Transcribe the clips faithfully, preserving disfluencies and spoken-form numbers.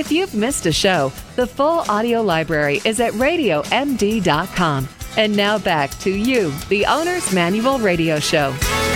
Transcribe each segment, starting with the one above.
If you've missed a show, the full audio library is at radio m d dot com. And now back to you, the Owner's Manual Radio Show.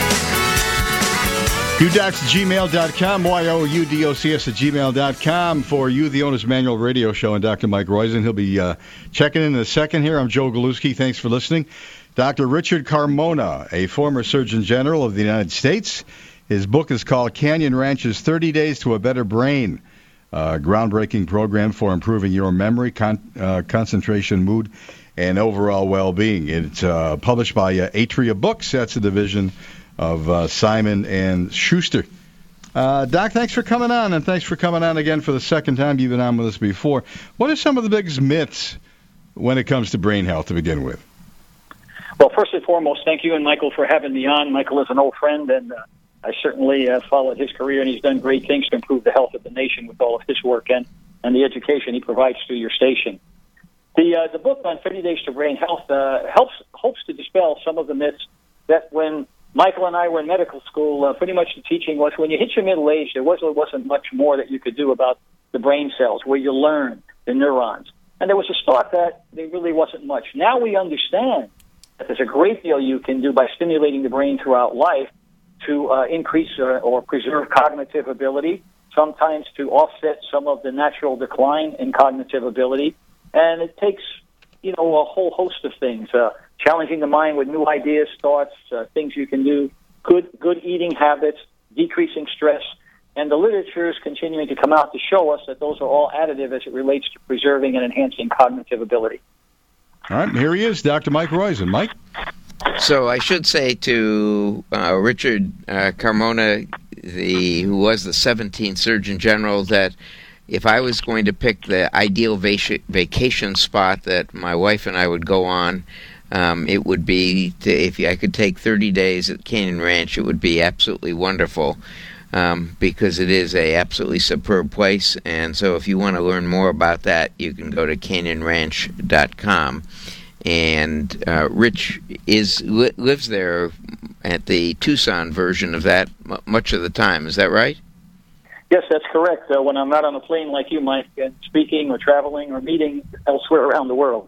U D O C at gmail dot com, Y O U D O C S at gmail dot com for you, the Owner's Manual Radio Show, and Doctor Mike Roizen. He'll be uh, checking in in a second here. I'm Joe Galuski. Thanks for listening. Doctor Richard Carmona, a former Surgeon General of the United States. His book is called Canyon Ranch's thirty days to a Better Brain, a groundbreaking program for improving your memory, con- uh, concentration, mood, and overall well-being. It's uh, published by uh, Atria Books. That's a division of uh, Simon and Schuster. Uh, Doc, thanks for coming on, and thanks for coming on again for the second time. You've been on with us before. What are some of the biggest myths when it comes to brain health to begin with? Well, first and foremost, thank you and Michael for having me on. Michael is an old friend, and uh, I certainly uh, followed his career, and he's done great things to improve the health of the nation with all of his work and, and the education he provides through your station. The uh, the book on thirty days to Brain Health uh, helps hopes to dispel some of the myths that when Michael and I were in medical school, uh, pretty much the teaching was when you hit your middle age, there was, wasn't much more that you could do about the brain cells, where you learn the neurons. And there was a thought that there really wasn't much. Now we understand that there's a great deal you can do by stimulating the brain throughout life to uh, increase uh, or preserve cognitive ability, sometimes to offset some of the natural decline in cognitive ability. And it takes, you know, a whole host of things, uh, challenging the mind with new ideas, thoughts, uh, things you can do, good good eating habits, decreasing stress, and the literature is continuing to come out to show us that those are all additive as it relates to preserving and enhancing cognitive ability. All right, here he is, Doctor Mike Roizen. Mike? So I should say to uh, Richard uh, Carmona, the who was the seventeenth Surgeon General, that if I was going to pick the ideal vac- vacation spot that my wife and I would go on, um, it would be, to, if I could take thirty days at Canyon Ranch, it would be absolutely wonderful, um, because it is a absolutely superb place. And so if you want to learn more about that, you can go to canyon ranch dot com. And uh, Rich is li- lives there at the Tucson version of that m- much of the time. Is that right? Yes, that's correct. Uh, when I'm not on a plane like you, Mike, and speaking or traveling or meeting elsewhere around the world.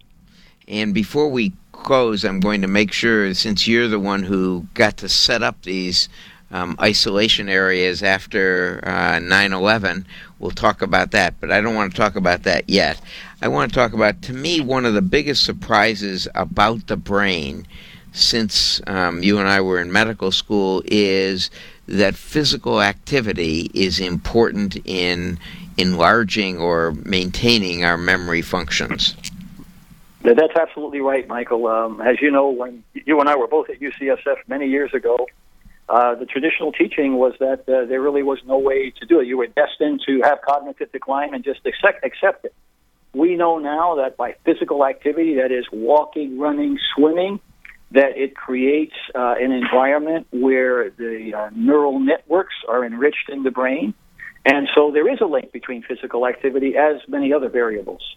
And before we close, I'm going to make sure, since you're the one who got to set up these um, isolation areas after uh, nine eleven, we'll talk about that. But I don't want to talk about that yet. I want to talk about, to me, one of the biggest surprises about the brain since um, you and I were in medical school is that physical activity is important in enlarging or maintaining our memory functions. That's absolutely right, Michael. Um, as you know, when you and I were both at U C S F many years ago, uh, the traditional teaching was that uh, there really was no way to do it. You were destined to have cognitive decline and just accept, accept it. We know now that by physical activity, that is walking, running, swimming, that it creates uh, an environment where the uh, neural networks are enriched in the brain. And so there is a link between physical activity as many other variables.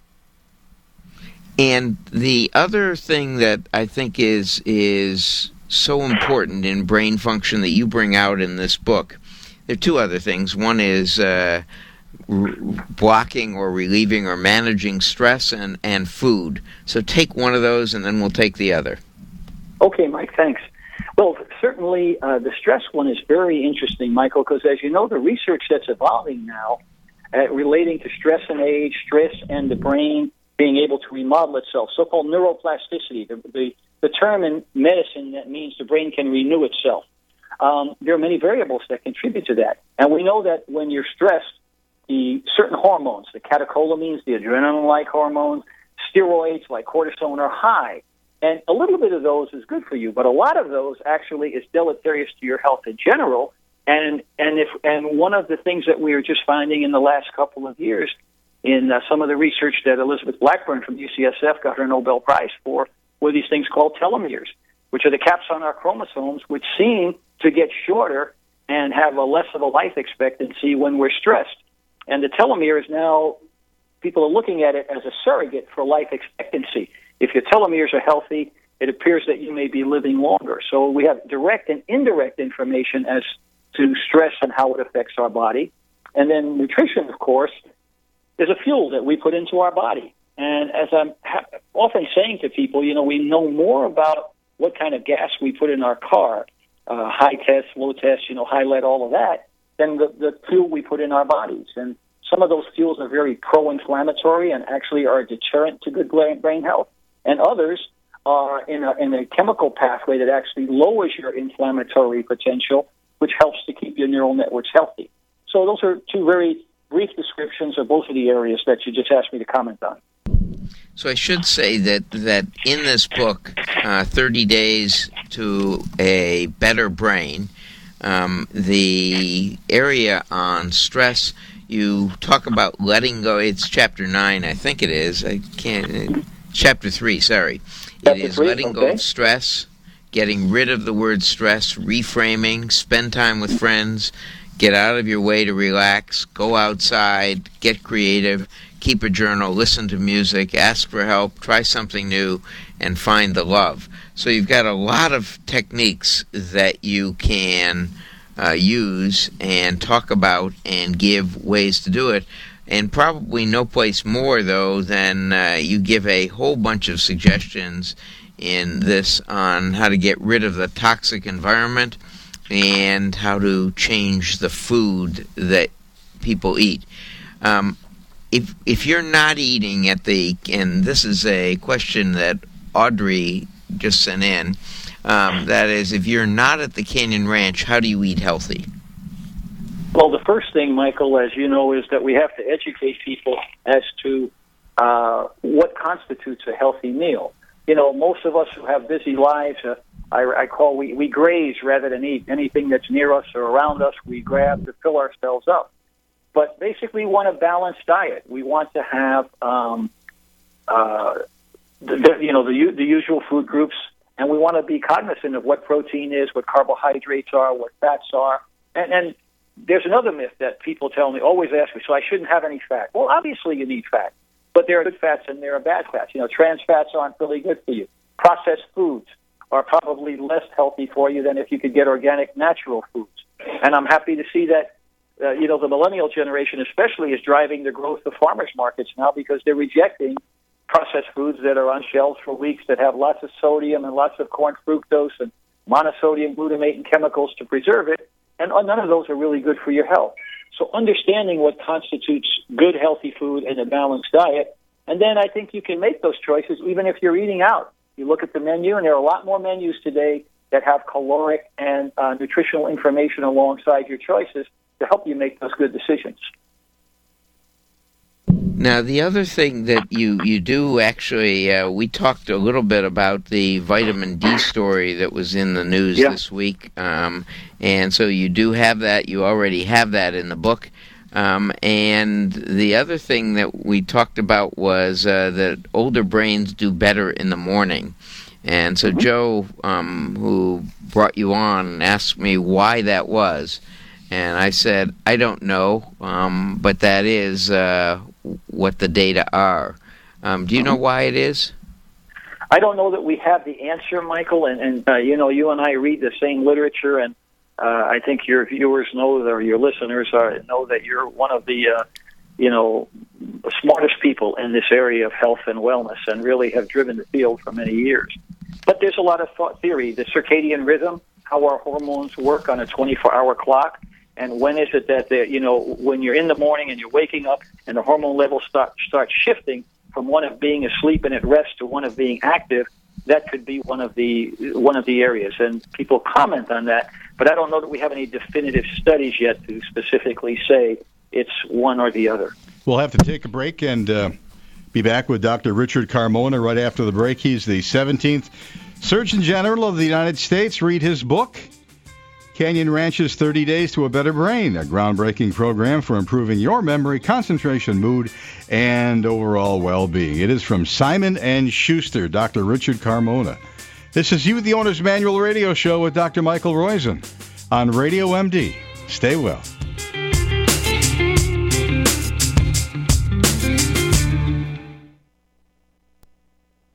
And the other thing that I think is is so important in brain function that you bring out in this book, there are two other things. One is uh, r- blocking or relieving or managing stress, and, and food. So take one of those and then we'll take the other. Okay, Mike, thanks. Well, certainly uh, the stress one is very interesting, Michael, because as you know, the research that's evolving now uh, relating to stress and age, stress and the brain being able to remodel itself, so-called neuroplasticity, the, the, the term in medicine that means the brain can renew itself. Um, there are many variables that contribute to that. And we know that when you're stressed, the certain hormones, the catecholamines, the adrenaline-like hormones, steroids like cortisone are high. And a little bit of those is good for you, but a lot of those actually is deleterious to your health in general. And and if and one of the things that we are just finding in the last couple of years in uh, some of the research that Elizabeth Blackburn from U C S F got her Nobel Prize for were these things called telomeres, which are the caps on our chromosomes, which seem to get shorter and have a less of a life expectancy when we're stressed. And the telomeres now, people are looking at it as a surrogate for life expectancy. If your telomeres are healthy, it appears that you may be living longer. So we have direct and indirect information as to stress and how it affects our body. And then nutrition, of course, is a fuel that we put into our body. And as I'm ha- often saying to people, you know, we know more about what kind of gas we put in our car, uh, high test, low test, you know, high lead, all of that, than the, the fuel we put in our bodies. And some of those fuels are very pro-inflammatory and actually are a deterrent to good brain health. And others are in a, in a chemical pathway that actually lowers your inflammatory potential, which helps to keep your neural networks healthy. So those are two very brief descriptions of both of the areas that you just asked me to comment on. So I should say that, that in this book, uh, thirty days to a Better Brain, um, the area on stress, you talk about letting go. It's chapter nine, I think it is. I can't. Chapter three, sorry. It is letting go of stress, getting rid of the word stress, reframing, spend time with friends, get out of your way to relax, go outside, get creative, keep a journal, listen to music, ask for help, try something new, and find the love. So you've got a lot of techniques that you can uh, use and talk about and give ways to do it. And probably no place more, though, than uh, you give a whole bunch of suggestions in this on how to get rid of the toxic environment and how to change the food that people eat. Um, if if you're not eating at the, and this is a question that Audrey just sent in, um, that is, if you're not at the Canyon Ranch, how do you eat healthy? Well, the first thing, Michael, as you know, is that we have to educate people as to uh, what constitutes a healthy meal. You know, most of us who have busy lives, uh, I, I call we, we graze rather than eat. Anything that's near us or around us, we grab to fill ourselves up. But basically, we want a balanced diet. We want to have, um, uh, the, the, you know, the, the usual food groups, and we want to be cognizant of what protein is, what carbohydrates are, what fats are, and and there's another myth that people tell me, always ask me, so I shouldn't have any fat. Well, obviously you need fat, but there are good fats and there are bad fats. You know, trans fats aren't really good for you. Processed foods are probably less healthy for you than if you could get organic, natural foods. And I'm happy to see that, uh, you know, the millennial generation especially is driving the growth of farmers markets now because they're rejecting processed foods that are on shelves for weeks that have lots of sodium and lots of corn fructose and monosodium glutamate and chemicals to preserve it. And none of those are really good for your health. So understanding what constitutes good, healthy food and a balanced diet, and then I think you can make those choices even if you're eating out. You look at the menu, and there are a lot more menus today that have caloric and uh, nutritional information alongside your choices to help you make those good decisions. Now, the other thing that you, you do actually, uh, we talked a little bit about the vitamin D story that was in the news yeah. this week, um, and so you do have that. You already have that in the book. Um, and the other thing that we talked about was uh, that older brains do better in the morning. And so mm-hmm. Joe, um, who brought you on, asked me why that was. And I said, I don't know, um, but that is uh, what the data are. Um, do you know why it is? I don't know that we have the answer, Michael, and, and uh, you know, you and I read the same literature, and uh, I think your viewers know, or your listeners are, know that you're one of the, uh, you know, smartest people in this area of health and wellness, and really have driven the field for many years. But there's a lot of thought theory, the circadian rhythm, how our hormones work on a twenty-four hour clock. And when is it that, you know, when you're in the morning and you're waking up and the hormone levels start start shifting from one of being asleep and at rest to one of being active, that could be one of the one of the areas. And people comment on that, but I don't know that we have any definitive studies yet to specifically say it's one or the other. We'll have to take a break and uh, be back with Doctor Richard Carmona right after the break. He's the seventeenth Surgeon General of the United States. Read his book, Canyon Ranch's thirty days to a Better Brain, a groundbreaking program for improving your memory, concentration, mood, and overall well-being. It is from Simon and Schuster, Doctor Richard Carmona. This is You, the Owner's Manual radio show with Doctor Michael Roizen on Radio M D. Stay well.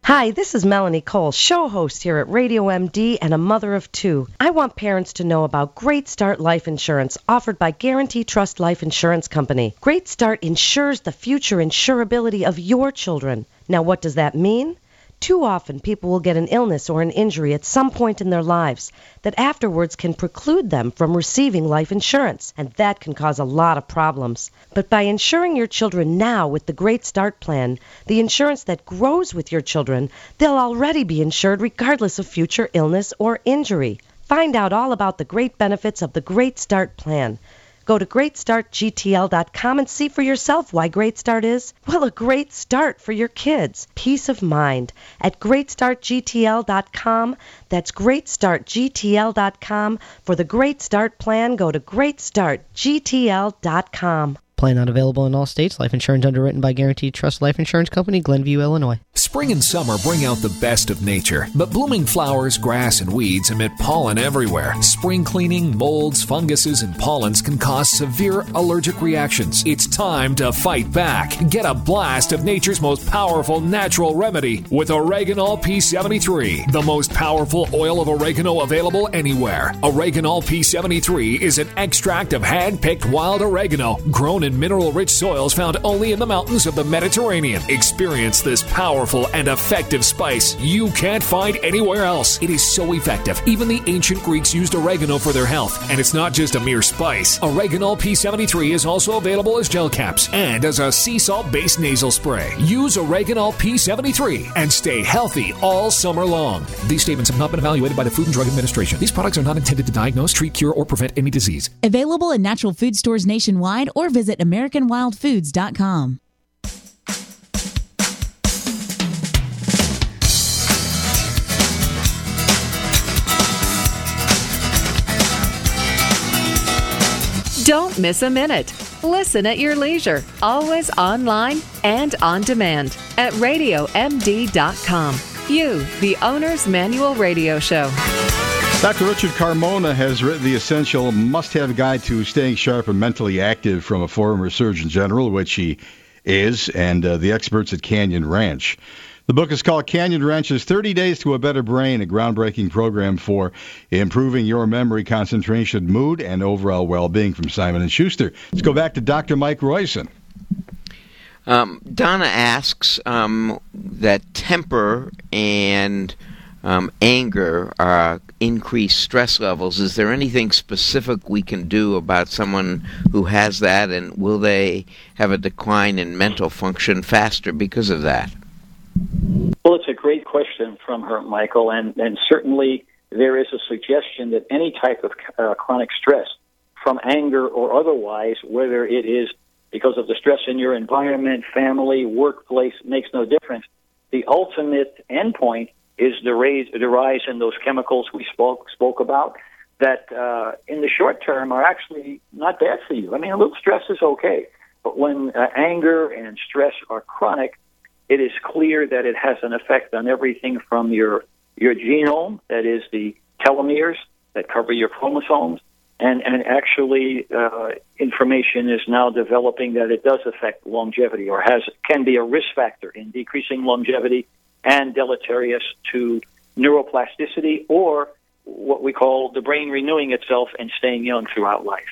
Hi, this is Melanie Cole, show host here at Radio M D and a mother of two. I want parents to know about Great Start Life Insurance offered by Guarantee Trust Life Insurance Company. Great Start insures the future insurability of your children. Now, what does that mean? Too often, people will get an illness or an injury at some point in their lives that afterwards can preclude them from receiving life insurance, and that can cause a lot of problems. But by insuring your children now with the Great Start Plan, the insurance that grows with your children, they'll already be insured regardless of future illness or injury. Find out all about the great benefits of the Great Start Plan. Go to great start G T L dot com and see for yourself why Great Start is, well, a great start for your kids. Peace of mind at great start G T L dot com. That's great start G T L dot com. For the Great Start Plan, go to great start G T L dot com. Plan not available in all states. Life insurance underwritten by Guaranteed Trust Life Insurance Company, Glenview, Illinois. Spring and summer bring out the best of nature, but blooming flowers, grass, and weeds emit pollen everywhere. Spring cleaning, molds, funguses, and pollens can cause severe allergic reactions. It's time to fight back. Get a blast of nature's most powerful natural remedy with Oreganol P seventy-three, the most powerful oil of oregano available anywhere. Oreganol P seventy-three is an extract of hand-picked wild oregano grown in mineral-rich soils found only in the mountains of the Mediterranean. Experience this powerful and effective spice you can't find anywhere else. It is so effective. Even the ancient Greeks used oregano for their health. And it's not just a mere spice. Oreganol P seventy-three is also available as gel caps and as a sea salt-based nasal spray. Use Oreganol P seventy-three and stay healthy all summer long. These statements have not been evaluated by the Food and Drug Administration. These products are not intended to diagnose, treat, cure, or prevent any disease. Available in natural food stores nationwide or visit American Wild Foods dot com. Don't miss a minute. Listen at your leisure, always online and on demand at radio M D dot com. You, the Owner's Manual Radio Show. Doctor Richard Carmona has written the essential must-have guide to staying sharp and mentally active from a former Surgeon General, which he is, and uh, the experts at Canyon Ranch. The book is called Canyon Ranch's thirty days to a Better Brain, a groundbreaking program for improving your memory, concentration, mood, and overall well-being from Simon and Schuster. Let's go back to Doctor Mike Roizen. Um, Donna asks um, that temper and um, anger uh, increase stress levels. Is there anything specific we can do about someone who has that, and will they have a decline in mental function faster because of that? Well, it's a great question from her, Michael, and, and certainly there is a suggestion that any type of uh, chronic stress, from anger or otherwise, whether it is because of the stress in your environment, family, workplace, makes no difference. The ultimate endpoint is the, raise, the rise in those chemicals we spoke, spoke about that uh, in the short term are actually not bad for you. I mean, a little stress is okay, but when uh, anger and stress are chronic, it is clear that it has an effect on everything from your your genome, that is the telomeres that cover your chromosomes, and, and actually uh, information is now developing that it does affect longevity or has can be a risk factor in decreasing longevity and deleterious to neuroplasticity or what we call the brain renewing itself and staying young throughout life.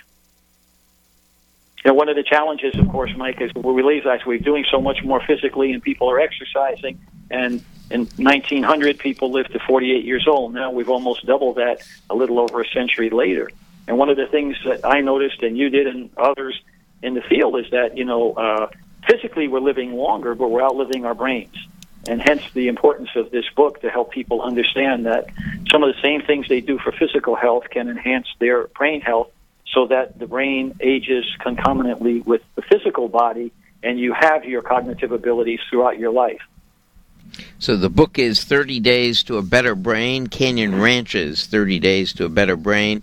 You know, one of the challenges, of course, Mike, is we realize we're doing so much more physically and people are exercising. And in nineteen hundred, people lived to forty-eight years old. Now we've almost doubled that a little over a century later. And one of the things that I noticed, and you did and others in the field, is that, you know, uh, physically we're living longer, but we're outliving our brains. And hence the importance of this book to help people understand that some of the same things they do for physical health can enhance their brain health, so that the brain ages concomitantly with the physical body, and you have your cognitive abilities throughout your life. So the book is thirty days to a Better Brain, Canyon Ranch's thirty days to a Better Brain.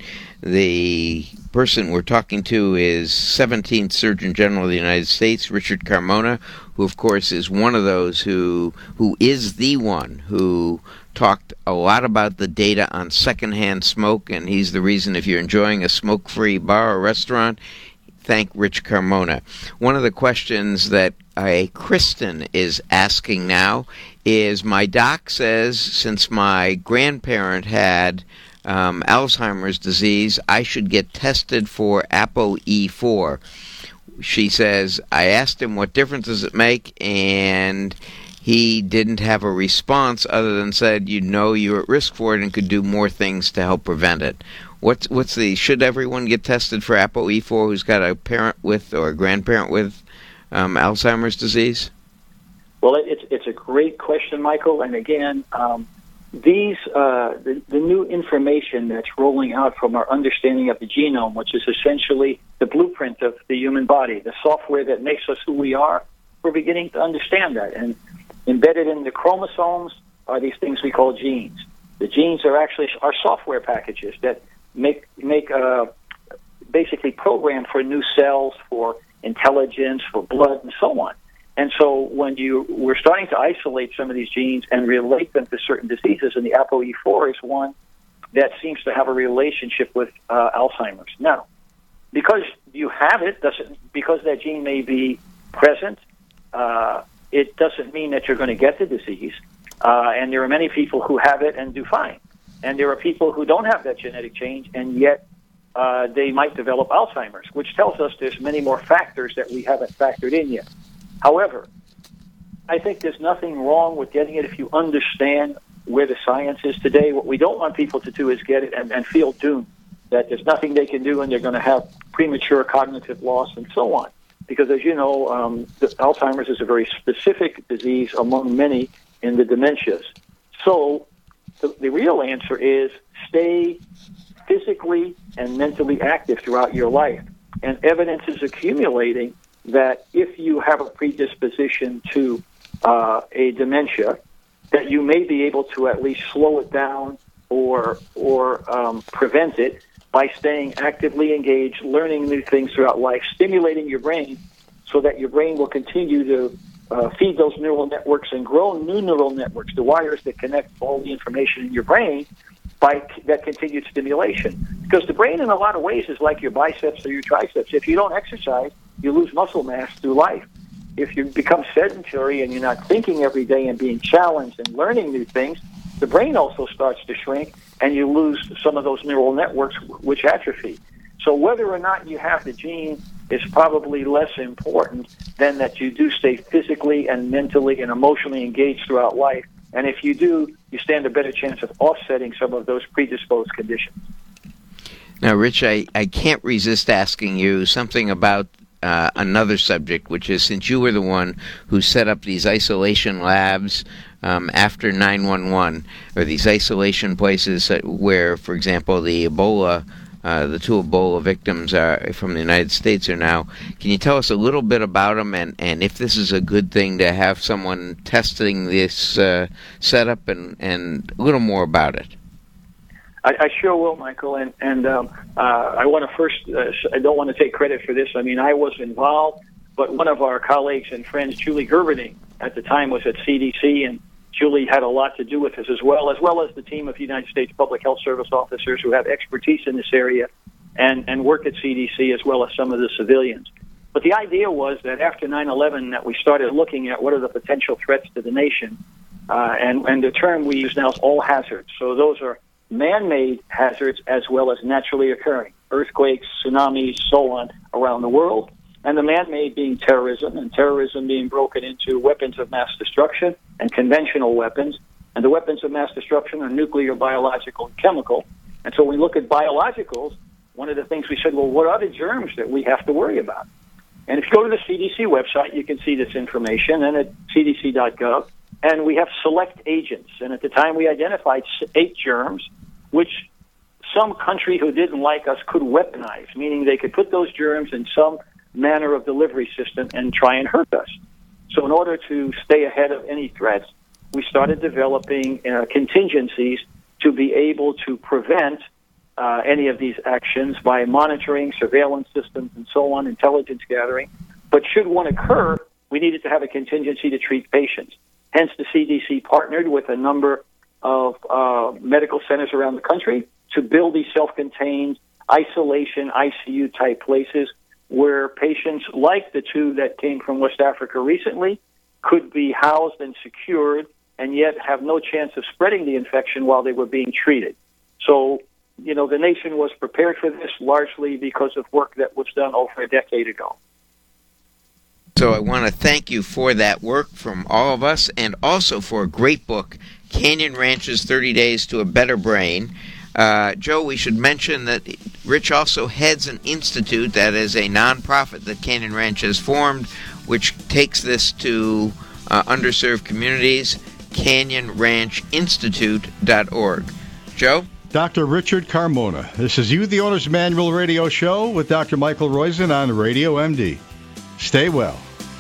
The person we're talking to is seventeenth Surgeon General of the United States, Richard Carmona, who, of course, is one of those who who is the one who talked a lot about the data on secondhand smoke, and he's the reason if you're enjoying a smoke-free bar or restaurant, thank Rich Carmona. One of the questions that uh, Kristen is asking now is my doc says since my grandparent had um, Alzheimer's disease, I should get tested for A P O E four. She says, I asked him what difference does it make, and he didn't have a response other than said, you know you're at risk for it and could do more things to help prevent it. What's what's the, should everyone get tested for A P O E four who's got a parent with or a grandparent with um, Alzheimer's disease? Well, it's it's a great question, Michael. And again, um, these uh, the, the new information that's rolling out from our understanding of the genome, which is essentially the blueprint of the human body, the software that makes us who we are, we're beginning to understand that. And embedded in the chromosomes are these things we call genes. The genes are actually our software packages that make make uh, basically program for new cells, for intelligence, for blood, and so on. And so when you we're starting to isolate some of these genes and relate them to certain diseases, and the A P O E four is one that seems to have a relationship with uh, Alzheimer's. Now, because you have it, doesn't because that gene may be present, uh, it doesn't mean that you're going to get the disease. Uh, and there are many people who have it and do fine. And there are people who don't have that genetic change, and yet uh, they might develop Alzheimer's, which tells us there's many more factors that we haven't factored in yet. However, I think there's nothing wrong with getting it if you understand where the science is today. What we don't want people to do is get it and, and feel doomed, that there's nothing they can do and they're going to have premature cognitive loss and so on. Because as you know, um, the Alzheimer's is a very specific disease among many in the dementias. So the, the real answer is stay physically and mentally active throughout your life. And evidence is accumulating that if you have a predisposition to uh, a dementia, that you may be able to at least slow it down or or um, prevent it by staying actively engaged, learning new things throughout life, stimulating your brain so that your brain will continue to uh, feed those neural networks and grow new neural networks, the wires that connect all the information in your brain by that continued stimulation. Because the brain in a lot of ways is like your biceps or your triceps. If you don't exercise, you lose muscle mass through life. If you become sedentary and you're not thinking every day and being challenged and learning new things, the brain also starts to shrink and you lose some of those neural networks which atrophy. So whether or not you have the gene is probably less important than that you do stay physically and mentally and emotionally engaged throughout life. And if you do, you stand a better chance of offsetting some of those predisposed conditions. Now, Rich, I, I can't resist asking you something about Uh, another subject, which is since you were the one who set up these isolation labs um, after nine one one, or these isolation places where, for example, the Ebola, uh, the two Ebola victims are, from the United States are now. Can you tell us a little bit about them and, and if this is a good thing to have someone testing this uh, setup and, and a little more about it? I, I sure will, Michael, and and um, uh, I want to first. Uh, I don't want to take credit for this. I mean, I was involved, but one of our colleagues and friends, Julie Gerberding, at the time was at C D C, and Julie had a lot to do with this as well, as well as the team of United States Public Health Service officers who have expertise in this area, and and work at C D C as well as some of the civilians. But the idea was that after nine eleven, that we started looking at what are the potential threats to the nation, uh, and and the term we use now is all hazards. So those are man-made hazards as well as naturally occurring, earthquakes, tsunamis, so on, around the world, and the man-made being terrorism, and terrorism being broken into weapons of mass destruction and conventional weapons, and the weapons of mass destruction are nuclear, biological, and chemical. And so when we look at biologicals, one of the things we said, well, what are the germs that we have to worry about? And if you go to the C D C website, you can see this information, and at C D C dot gov, and we have select agents. And at the time, we identified eight germs, which some country who didn't like us could weaponize, meaning they could put those germs in some manner of delivery system and try and hurt us. So in order to stay ahead of any threats, we started developing uh, contingencies to be able to prevent uh, any of these actions by monitoring, surveillance systems, and so on, intelligence gathering. But should one occur, we needed to have a contingency to treat patients. Hence, the C D C partnered with a number of uh, medical centers around the country to build these self-contained isolation I C U-type places where patients like the two that came from West Africa recently could be housed and secured and yet have no chance of spreading the infection while they were being treated. So, you know, the nation was prepared for this largely because of work that was done over a decade ago. So I want to thank you for that work from all of us, and also for a great book, Canyon Ranch's thirty days to a Better Brain. Uh, Joe, we should mention that Rich also heads an institute that is a nonprofit that Canyon Ranch has formed, which takes this to uh, underserved communities, canyon ranch institute dot org. Joe? Doctor Richard Carmona. This is You, the Owner's Manual radio show with Doctor Michael Roizen on Radio M D. Stay well.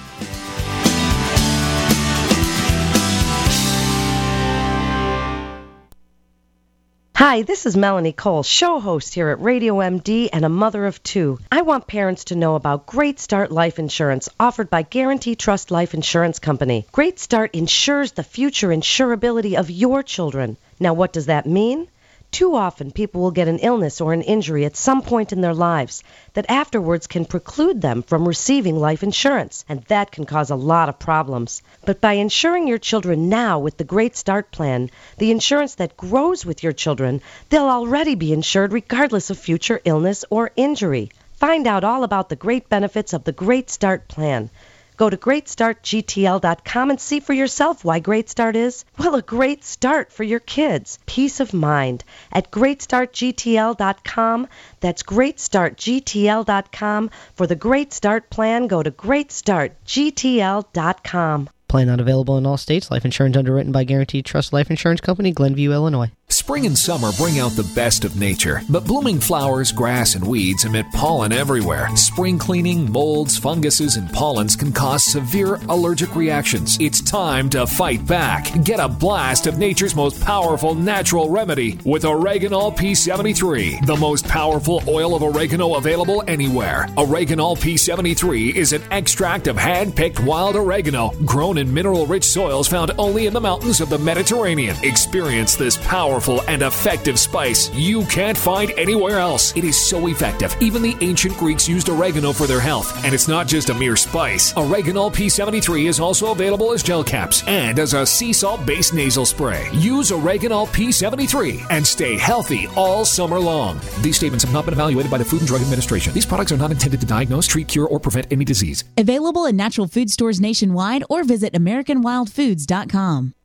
Hi, this is Melanie Cole, show host here at Radio M D and a mother of two. I want parents to know about Great Start Life Insurance offered by Guarantee Trust Life Insurance Company. Great Start insures the future insurability of your children. Now, what does that mean? Too often, people will get an illness or an injury at some point in their lives that afterwards can preclude them from receiving life insurance, and that can cause a lot of problems. But by insuring your children now with the Great Start Plan, the insurance that grows with your children, they'll already be insured regardless of future illness or injury. Find out all about the great benefits of the Great Start Plan. Go to great start G T L dot com and see for yourself why Great Start is, well, a great start for your kids. Peace of mind at great start G T L dot com. That's great start G T L dot com. For the Great Start Plan, go to great start G T L dot com. Plan not available in all states. Life insurance underwritten by Guarantee Trust Life Insurance Company, Glenview, Illinois. Spring and summer bring out the best of nature, but blooming flowers, grass, and weeds emit pollen everywhere. Spring cleaning, molds, funguses, and pollens can cause severe allergic reactions. It's time to fight back. Get a blast of nature's most powerful natural remedy with Oreganol P seventy-three, the most powerful oil of oregano available anywhere. Oreganol P seventy-three is an extract of hand-picked wild oregano grown in mineral-rich soils found only in the mountains of the Mediterranean. Experience this powerful and effective spice you can't find anywhere else. It is so effective. Even the ancient Greeks used oregano for their health. And it's not just a mere spice. Oreganol P seventy-three is also available as gel caps and as a sea salt-based nasal spray. Use Oreganol P seventy-three and stay healthy all summer long. These statements have not been evaluated by the Food and Drug Administration. These products are not intended to diagnose, treat, cure, or prevent any disease. Available in natural food stores nationwide or visit American Wild Foods dot com.